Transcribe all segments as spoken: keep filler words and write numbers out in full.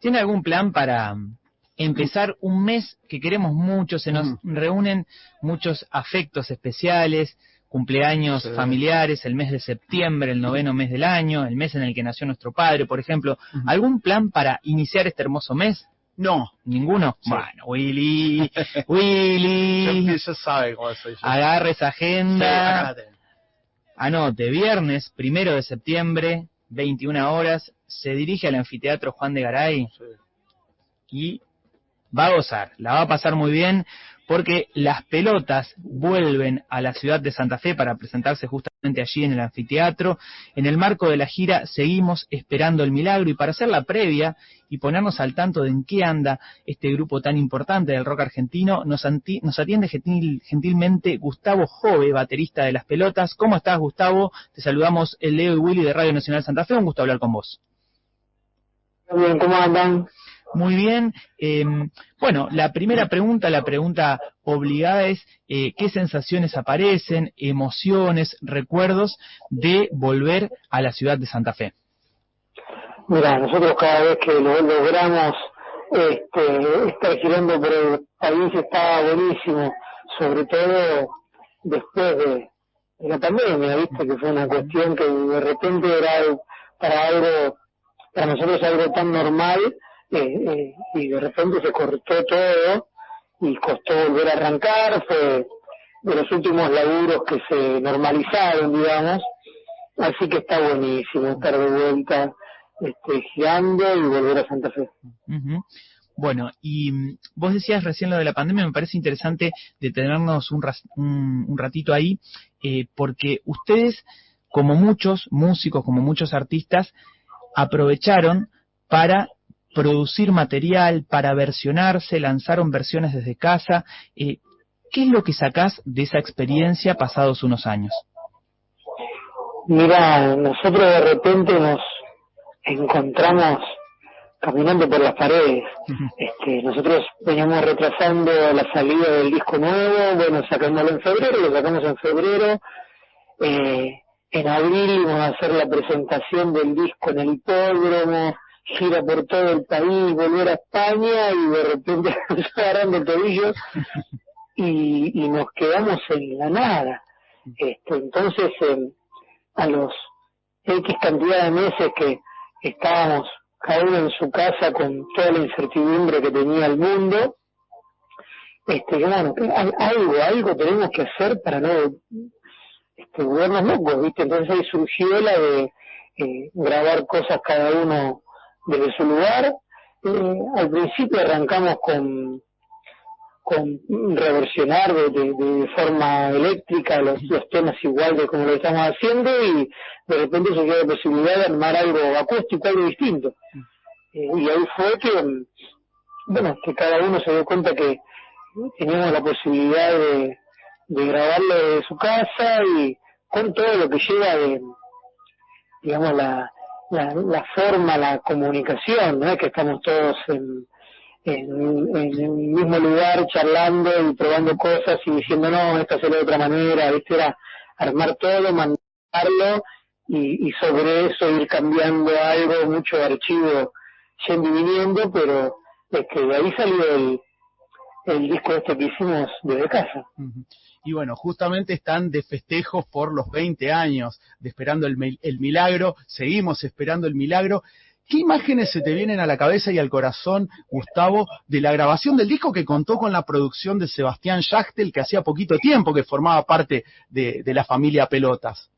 ¿Tiene algún plan para empezar un mes que queremos mucho? Se nos Mm. reúnen muchos afectos especiales, cumpleaños Sí. familiares, el mes de septiembre, el noveno mes del año, el mes en el que nació nuestro padre, por ejemplo. Ujú. ¿Algún plan para iniciar este hermoso mes? No. ¿Ninguno? Sí. Bueno, Willy, Willy, Ya, ya sabe cómo soy yo. agarre esa Sí, agenda. acá la tengo. Anote, viernes primero de septiembre, veintiuna horas, se dirige al anfiteatro Juan de Garay Sí. y va a gozar, la va a pasar muy bien, porque las pelotas vuelven a la ciudad de Santa Fe para presentarse justamente allí en el anfiteatro. En el marco de la gira Seguimos Esperando el Milagro, y para hacer la previa y ponernos al tanto de en qué anda este grupo tan importante del rock argentino, nos, anti- nos atiende gentil- gentilmente Gustavo Jove, baterista de las pelotas. ¿Cómo estás, Gustavo? Te saludamos el Leo y Willy de Radio Nacional Santa Fe, un gusto hablar con vos. Muy bien, ¿cómo andan? Muy bien. Eh, bueno, la primera pregunta, la pregunta obligada es eh, ¿qué sensaciones aparecen, emociones, recuerdos de volver a la ciudad de Santa Fe? Mira, nosotros cada vez que lo logramos este, estar girando por el país está buenísimo, sobre todo después de, de la pandemia, viste que fue una cuestión que de repente era para algo, para nosotros algo tan normal, eh, eh, y de repente se cortó todo y costó volver a arrancar, fue de los últimos laburos que se normalizaron, digamos, así que está buenísimo estar de vuelta este, girando y volver a Santa Fe. Uh-huh. Bueno, y mm, vos decías recién lo de la pandemia, me parece interesante detenernos un, ras- un, un ratito ahí, eh, porque ustedes, como muchos músicos, como muchos artistas, aprovecharon para producir material, para versionarse, lanzaron versiones desde casa. Eh, ¿Qué es lo que sacás de esa experiencia pasados unos años? Mira, nosotros de repente nos encontramos caminando por las paredes. Este, nosotros veníamos retrasando la salida del disco nuevo, bueno, sacándolo en febrero, lo sacamos en febrero, eh, en abril íbamos a hacer la presentación del disco en el hipódromo, gira por todo el país, volver a España y de repente nos agarrando tobillos y, y nos quedamos en la nada. Este, entonces, eh, a los X cantidad de meses que estábamos cada uno en su casa con toda la incertidumbre que tenía el mundo, este, bueno, que hay, algo, algo tenemos que hacer para no este, volvernos locos, ¿viste? Entonces ahí surgió la de eh, grabar cosas cada uno desde su lugar. Eh, al principio arrancamos con con reversionar de, de, de forma eléctrica los, los temas igual de como lo estamos haciendo, y de repente surgió la posibilidad de armar algo acústico, algo distinto. Eh, y ahí fue que, bueno, que cada uno se dio cuenta que teníamos la posibilidad de, de grabarlo de su casa y con todo lo que lleva de, digamos, la, la, la forma, la comunicación, ¿no? Que estamos todos en En, en el mismo lugar charlando y probando cosas y diciendo no, esto hacerlo de otra manera, ¿viste? Era armar todo, mandarlo y, y sobre eso ir cambiando algo, mucho archivo yendo y viniendo, pero es que de ahí salió el, el disco este que hicimos desde casa. Uh-huh. Y bueno, justamente están de festejos por los veinte años de Esperando el, el Milagro, seguimos esperando el milagro. ¿Qué imágenes se te vienen a la cabeza y al corazón, Gustavo, de la grabación del disco que contó con la producción de Sebastián Yachtel, que hacía poquito tiempo que formaba parte de, de la familia Pelotas?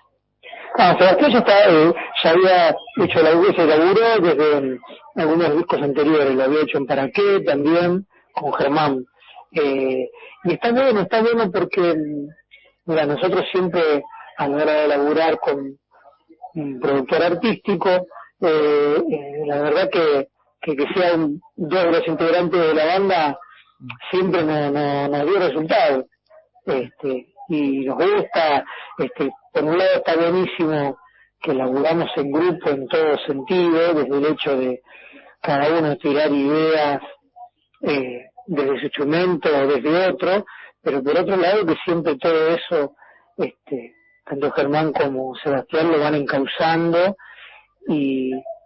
Ah, Sebastián ya, está, eh, ya había hecho la, ese laburo desde algunos discos anteriores, lo había hecho en Para qué también, con Germán. Eh, y está bueno, está bueno porque, mira, nosotros siempre a la hora de laburar con un productor artístico, eh, eh, la verdad que, que, que sean dos de los integrantes de la banda siempre nos no, no dio resultado. Este, y nos gusta, este, por un lado está buenísimo que laburamos en grupo en todo sentido, desde el hecho de cada uno tirar ideas eh, desde su instrumento o desde otro, pero por otro lado que siempre todo eso, este, tanto Germán como Sebastián lo van encauzando y,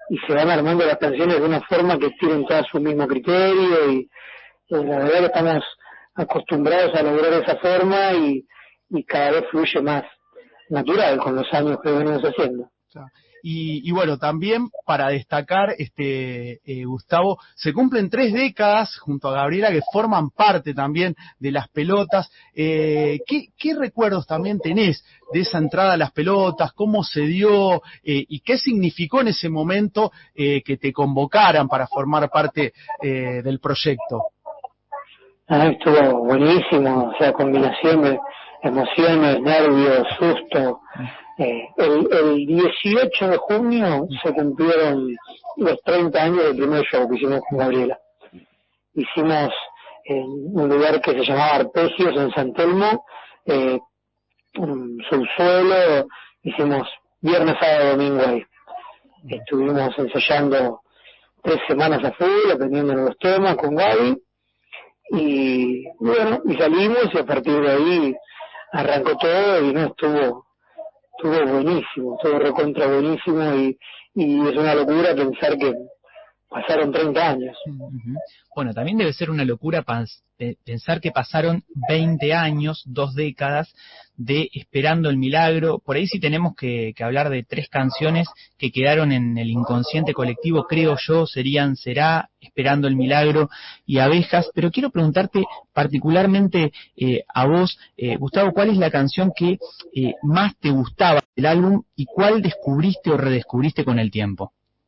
y se van armando las canciones de una forma que tienen todo su mismo criterio y, y la verdad que estamos acostumbrados a lograr esa forma y, y cada vez fluye más natural con los años que venimos haciendo. Y, y bueno, también para destacar, este eh, Gustavo, se cumplen tres décadas junto a Gabriela que forman parte también de Las Pelotas. Eh, ¿qué, ¿Qué recuerdos también tenés de esa entrada a Las Pelotas? ¿Cómo se dio? Eh, ¿Y qué significó en ese momento eh, que te convocaran para formar parte eh, del proyecto? Ah, estuvo buenísimo, o sea, combinación de emociones, nervios, susto. Eh, el, el dieciocho de junio se cumplieron los treinta años del primer show que hicimos con Gabriela. Hicimos en un lugar que se llamaba Arpegios en San Telmo, eh, un subsuelo, hicimos viernes, sábado, domingo ahí. Estuvimos ensayando tres semanas a full, aprendiendo los temas con Gaby, y bueno, y salimos y a partir de ahí arrancó todo y no estuvo estuvo buenísimo, estuvo recontra buenísimo y, y es una locura pensar que pasaron treinta años. Uh-huh. Bueno, también debe ser una locura pas- pensar que pasaron veinte años, dos décadas de Esperando el Milagro. Por ahí sí tenemos que, que hablar de tres canciones que quedaron en el inconsciente colectivo, creo yo, serían Será, Esperando el Milagro y Abejas. Pero quiero preguntarte particularmente eh, a vos, eh, Gustavo, ¿cuál es la canción que eh, más te gustaba del álbum y cuál descubriste o redescubriste con el tiempo?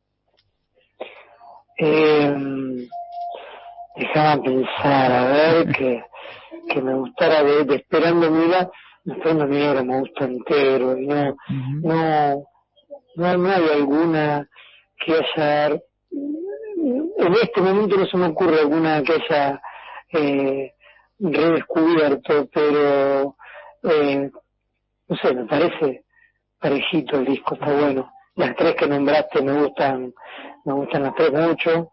Eh, Déjame pensar, a ver, que, que me gustara de, de Esperando Mira, Esperando Mira me gusta entero, y no, uh-huh. no, no, no hay alguna que haya, en este momento no se me ocurre alguna que haya eh, redescubierto, pero, eh, no sé, me parece parejito el disco, está bueno. Las tres que nombraste me gustan, me gustan las tres mucho.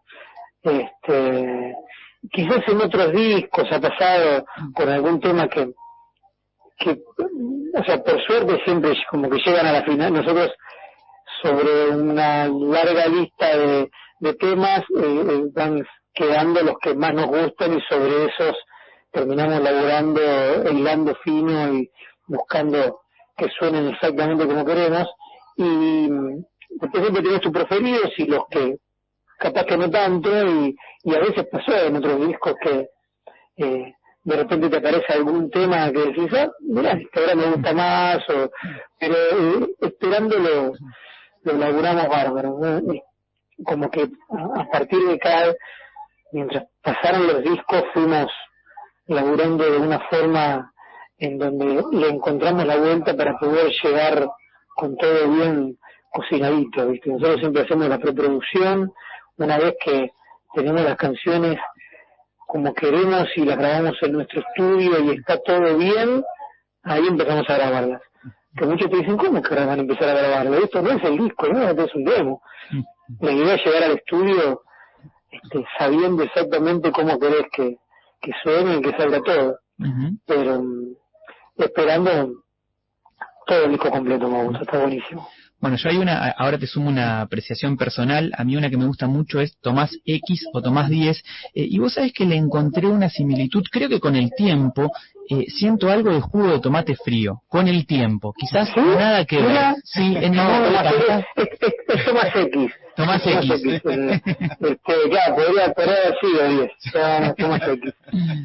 Este, quizás en otros discos ha pasado con algún tema que, que, o sea, por suerte siempre como que llegan a la final. Nosotros sobre una larga lista de, de temas eh, van quedando los que más nos gustan y sobre esos terminamos laburando, hilando fino y buscando que suenen exactamente como queremos. Y después siempre tenés tus preferidos y los que capaz que no tanto, y, y a veces pasó en otros discos que eh, de repente te aparece algún tema que decís, ah, mirá, este ahora me gusta más, o, pero eh, esperándolo lo laburamos bárbaro, ¿no? Como que a, a partir de cada, mientras pasaron los discos fuimos laburando de una forma en donde le encontramos la vuelta para poder llegar con todo bien cocinadito, ¿viste? Nosotros siempre hacemos la preproducción. Una vez que tenemos las canciones como queremos y las grabamos en nuestro estudio y está todo bien, ahí empezamos a grabarlas. Que muchos te dicen, ¿cómo es que ahora van a empezar a grabarlo? Esto no es el disco, no, esto es un demo. La idea es llegar al estudio este, sabiendo exactamente cómo querés que, que suene y que salga todo. Uh-huh. Pero um, esperando todo el disco completo me gusta, está buenísimo. Bueno, yo hay una, ahora te sumo una apreciación personal, a mí una que me gusta mucho es Tomás X o Tomás diez, eh, y vos sabés que le encontré una similitud, creo que con el tiempo, eh, siento algo de jugo de tomate frío, con el tiempo, quizás ¿sí? Nada que ver. Sí, en no, no, Tomás, es, es, es Tomás X. Tomás X. Tomás X. Eh, este, ya, podría haber sido diez, ya, Tomás X.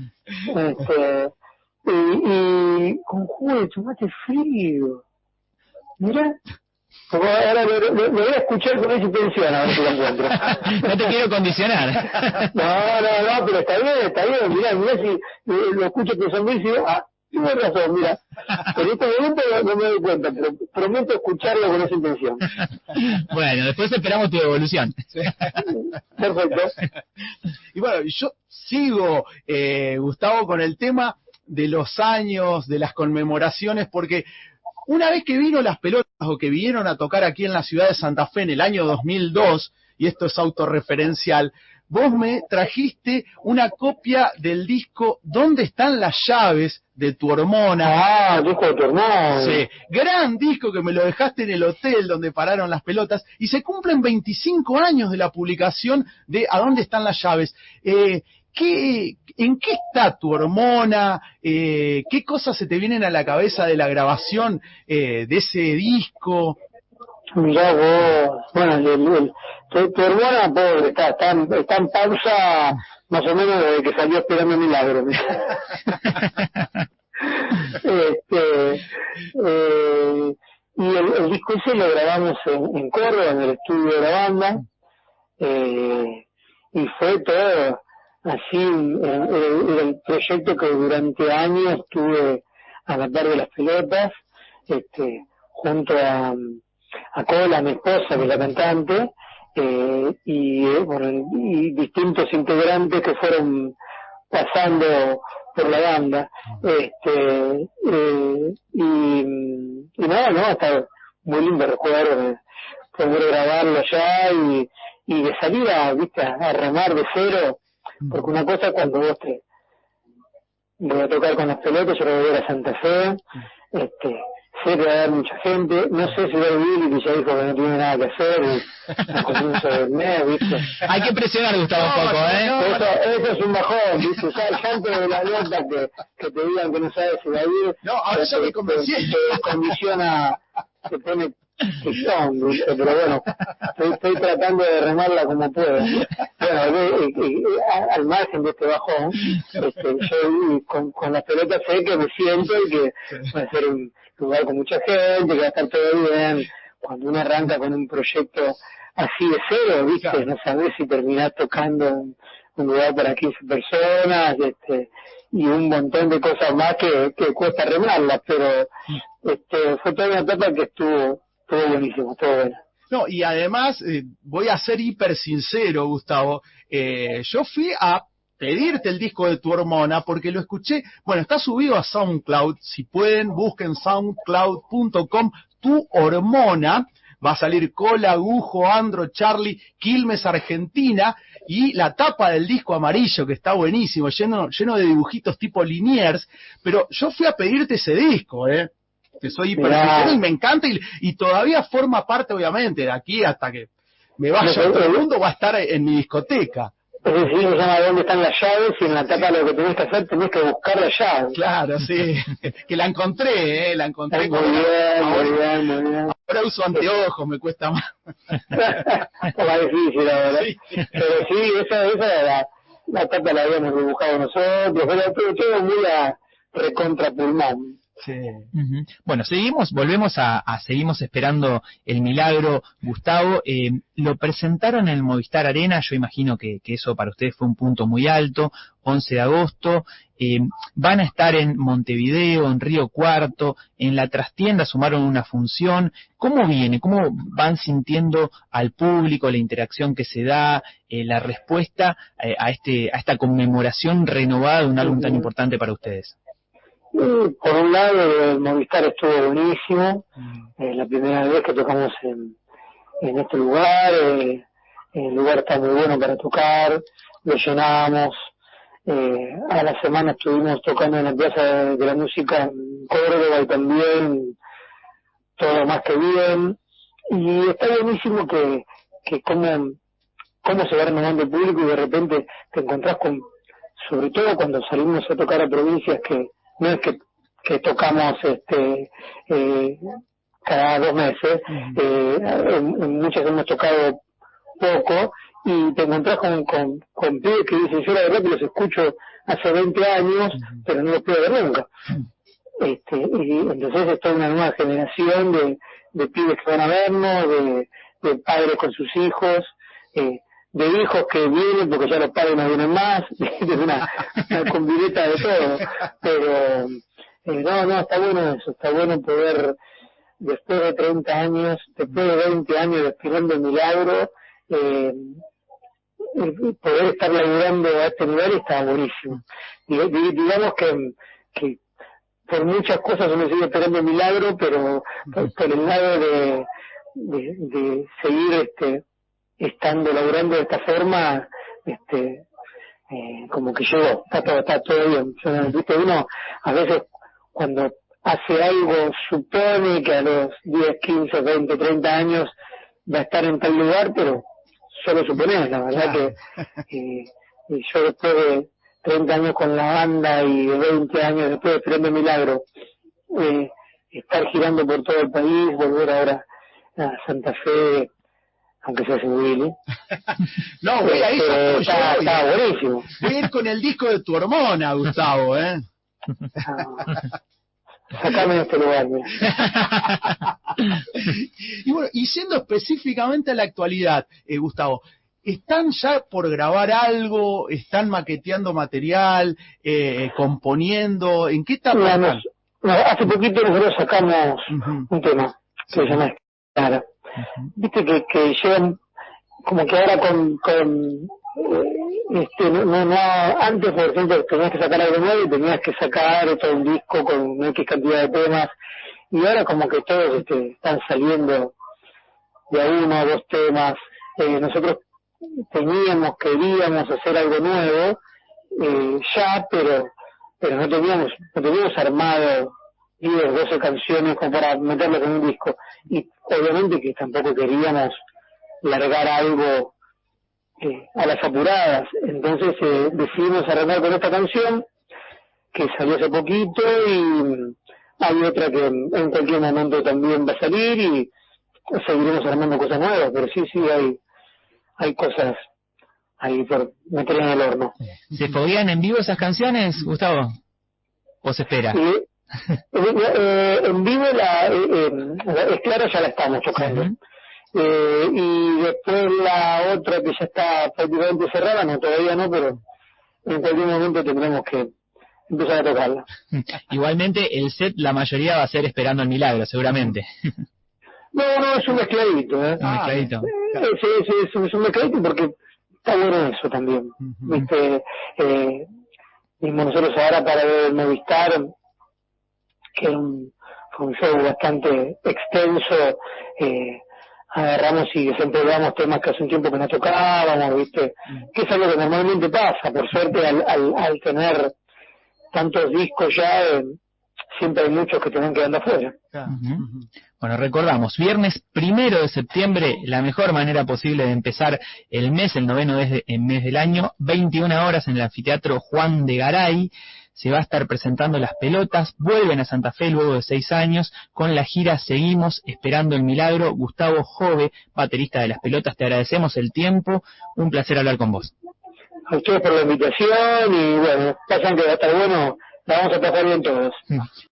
Este, y, y con jugo de tomate frío, mirá. Como ahora lo, lo, lo voy a escuchar con esa intención a ver si lo encuentro. No te quiero condicionar. No, no, no, pero está bien, está bien. Mirá, mirá si eh, lo escucho con sonrisa y digo, ah, tienes razón, mira. En este momento no, no me doy cuenta, pero prometo escucharlo con esa intención. Bueno, después esperamos tu devolución. Perfecto. Y bueno, yo sigo, eh, Gustavo, con el tema de los años, de las conmemoraciones, porque una vez que vino Las Pelotas o que vinieron a tocar aquí en la ciudad de Santa Fe en el año dos mil dos, y esto es autorreferencial, vos me trajiste una copia del disco ¿Dónde están las llaves? De Tu Hormona. Ah, disco de Tu Hormona. Sí, gran disco que me lo dejaste en el hotel donde pararon las pelotas, y se cumplen veinticinco años de la publicación de ¿A dónde están las llaves? Eh, ¿qué, ¿En qué está Tu Hormona? Eh, ¿Qué cosas se te vienen a la cabeza de la grabación eh, de ese disco? Mirá vos, bueno, el, el, tu, tu hermana, pobre, está, está, en, está en pausa más o menos desde que salió Esperando Milagro. este, eh, y el, el disco ese lo grabamos en, en Córdoba, en el estudio de la banda, eh, y fue todo así, el, el, el proyecto que durante años tuve a la par de las pelotas, este, junto a a Cola, mi esposa, que es la cantante, eh, y, eh, bueno, y distintos integrantes que fueron pasando por la banda, este, eh, y, y nada, no, está muy lindo recuerdo de poder grabarlo ya y, y de salir a, viste, a remar de cero, porque una cosa cuando vos te voy a tocar con las pelotas, yo voy a ir a Santa Fe, este, sé que va a haber mucha gente, no sé si va a vivir y ya dijo que no tiene nada que hacer y al comienzo del mes, ¿viste? Hay que presionar, Gustavo, un poco, ¿eh? Eso, eso es un bajón, ¿viste? Ya el llanto de la nota que, que te digan que no sabes si va a ir. No, ahora ya me convencí. Te, te condiciona, te pone pistón, ¿viste? Pero bueno, estoy, estoy tratando de remarla como puedo. Bueno, eh, eh, eh, al margen de este bajón, este, yo con, con las pelotas sé que me siento y que va a ser un lugar con mucha gente, que va a estar todo bien. Cuando uno arranca con un proyecto así de cero, ¿viste? Claro. No sabés si terminás tocando en un lugar para quince personas, este, y un montón de cosas más que, que cuesta remarlas, pero este, fue toda una etapa que estuvo, estuvo buenísimo, estuvo bueno. No, y además, eh, voy a ser hiper sincero, Gustavo, eh, yo fui a pedirte el disco de Tu Hormona porque lo escuché, bueno, está subido a SoundCloud, si pueden busquen soundcloud punto com, Tu Hormona, va a salir Cola, Agujo, Andro, Charlie, Quilmes, Argentina, y la tapa del disco amarillo, que está buenísimo, lleno, lleno de dibujitos tipo Liniers, pero yo fui a pedirte ese disco, eh, que soy hiper sincero y me encanta, y, y todavía forma parte, obviamente, de aquí hasta que me vaya a todo el mundo, va a estar en mi discoteca. Es decir, se llama ¿Dónde están las llaves? Y en la tapa lo que tenés que hacer, tenés que buscar la llave. Claro, sí. Que la encontré, ¿eh? La encontré. Muy bien, ahora, muy bien, muy bien. Ahora uso anteojos, me cuesta más. Más difícil, la verdad. Sí. Pero sí, esa, esa la, la tapa la habíamos dibujado nosotros, pero todo, todo muy a recontra pulmón. Sí. Uh-huh. Bueno, seguimos, volvemos a, a seguimos esperando el milagro, Gustavo. Eh, lo presentaron en el Movistar Arena, yo imagino que, que eso para ustedes fue un punto muy alto, once de agosto. Eh, van a estar en Montevideo, en Río Cuarto, en la trastienda sumaron una función. ¿Cómo viene? ¿Cómo van sintiendo al público, la interacción que se da, eh, la respuesta eh, a este a esta conmemoración renovada de un álbum tan importante para ustedes? Por un lado, el Movistar estuvo buenísimo, eh, la primera vez que tocamos en, en este lugar, eh, el lugar está muy bueno para tocar, lo llenamos, eh, a la semana estuvimos tocando en la Plaza de, de la Música en Córdoba y también todo más que bien, y está buenísimo que, que cómo, cómo se va renovando el público y de repente te encontrás con, sobre todo cuando salimos a tocar a provincias que no es que, que tocamos este eh, cada dos meses, eh, en, en muchas hemos tocado poco y te encontrás con, con, con pibes que dicen yo la verdad que los escucho hace veinte años pero no los puedo ver nunca. Este, y entonces es toda una nueva generación de, de pibes que van a vernos, de, de padres con sus hijos, eh, de hijos que vienen porque ya los padres no vienen más, es una, una combineta de todo, pero eh, no, no, está bueno eso, está bueno poder, después de treinta años, después de veinte años de Esperando el Milagro, eh, poder estar laburando a este nivel está buenísimo. Digamos que, que por muchas cosas uno sigue esperando el milagro, pero por, por el lado de, de, de seguir este estando laburando de esta forma, este eh, como que llegó, está todo, está todo bien. Yo, viste, uno a veces cuando hace algo supone que a los diez, quince, veinte, treinta años va a estar en tal lugar, pero solo suponés, la verdad. Claro. que eh, y yo después de treinta años con la banda y de veinte años después de Esperando Milagro, eh, estar girando por todo el país, volver ahora a Santa Fe, aunque sea sin Willy. No, voy a ir eh, yo, está, yo, está buenísimo. Voy a ir con el disco de tu hormona, Gustavo, ¿eh? Ah, sacame de este lugar, mira. Y bueno, y siendo específicamente a la actualidad, eh, Gustavo, ¿están ya por grabar algo? ¿Están maqueteando material? Eh, ¿Componiendo? ¿En qué etapa No, están? nos, no, hace poquito nosotros sacamos uh-huh. un tema que sí. se llama Clara. Uh-huh. Viste que, que llevan como que ahora con, con eh, este, no, no, antes por ejemplo tenías que sacar algo nuevo y tenías que sacar todo un disco con X cantidad de temas, y ahora como que todos este, están saliendo de a uno o dos temas. Eh, nosotros teníamos, queríamos hacer algo nuevo eh, ya, pero pero no teníamos, no teníamos armado diez, doce canciones como para meterlas en un disco, y obviamente que tampoco queríamos largar algo eh, a las apuradas. Entonces eh, decidimos arrancar con esta canción que salió hace poquito, y hay otra que en cualquier momento también va a salir, y seguiremos armando cosas nuevas, pero sí, sí, hay hay cosas ahí por meter en el horno. ¿Se foguean en vivo esas canciones, Gustavo? ¿O se espera? Eh, eh, en vivo la, eh, eh, es claro, ya la estamos tocando. Uh-huh. Eh, y después la otra que ya está prácticamente cerrada, no, todavía no, pero en cualquier momento tendremos que empezar a tocarla. Igualmente el set, la mayoría va a ser Esperando el Milagro, seguramente. No, no, es un mezcladito, ¿eh? Un mezcladito. Ah, sí, sí, es, es un mezcladito porque está bueno eso también. Uh-huh. Viste, eh, mismo nosotros ahora para el Movistar, que es un, fue un show bastante extenso, eh, agarramos y desempolvamos temas que hace un tiempo que no tocábamos, ¿viste? Que es algo que normalmente pasa, por suerte al, al, al tener tantos discos ya, eh, siempre hay muchos que tienen que andar afuera. Uh-huh. Bueno, recordamos, viernes primero de septiembre, la mejor manera posible de empezar el mes, el noveno mes, el mes del año, veintiuna horas en el anfiteatro Juan de Garay. Se va a estar presentando Las Pelotas, vuelven a Santa Fe luego de seis años, con la gira Seguimos Esperando el Milagro. Gustavo Jove, baterista de Las Pelotas, te agradecemos el tiempo, un placer hablar con vos. A ustedes por la invitación, y bueno, pasan que va a estar bueno, la vamos a pasar bien todos.